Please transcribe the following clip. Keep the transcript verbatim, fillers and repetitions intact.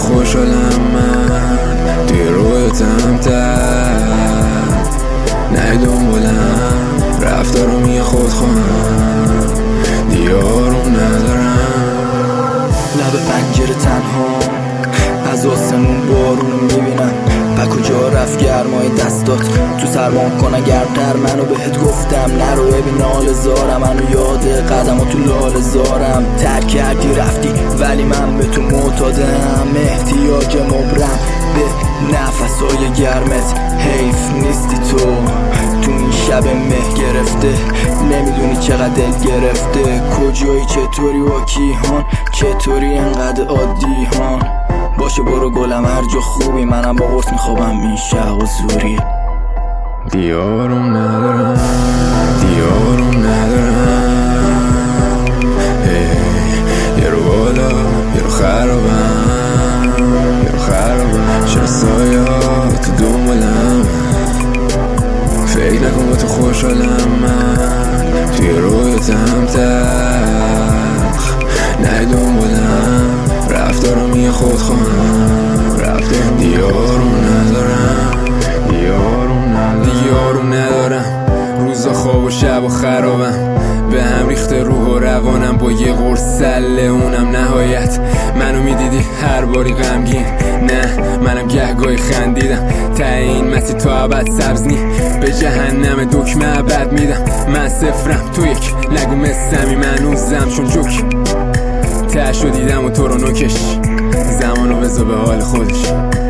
خوشحالم من توی رویتم تر نه دنبالم رفتارم یه خود خواهم دیارم ندارم لب پنجره تنها از آسمون بارون میبینم و کجا رفت گرمای دستات تو سرمان کنه گرمتر منو بهت گفتم نرو ببین نال زارم منو یاد قدم تو لال زارم ترک کردی رفتی ولی من به تو معتادم احتیاج مبرم به نفسای گرمت حیف نیستی تو تو این شب مه گرفته نمیدونی چقدر دل گرفته کجایی چطوری و کیهان چطوری انقدر عادی هان باشه برو گلم هر جا خوبی منم با قرص میخوابم این شب و زوری دیارم ندارم دیارم ندارم یه رو بالا یه رو خرابم یه رو خرابم چرا سایات تو دنبالم فکر نکن با تو خوشحالم من توی رویتم تلخ نه دنبالم رفتارم یه خود خواهم رفتارم دیارم ندارم دیارم ندارم دیارم ندارم روزا خواب و شب و خرابم به هم ریخته روح و روانم با یه قرص سله اونم نهایت منو میدیدی هر باری غمگین نه منم گهگاهی خندیدم ته این مسیر تا ابد سبز نی به جهنم دکمه ابد میدم من صفرم تو یک نگو مثمی من اوزم چون جوک تهشو دیدم و تو رو نوکش زمانو بذار به حال خودش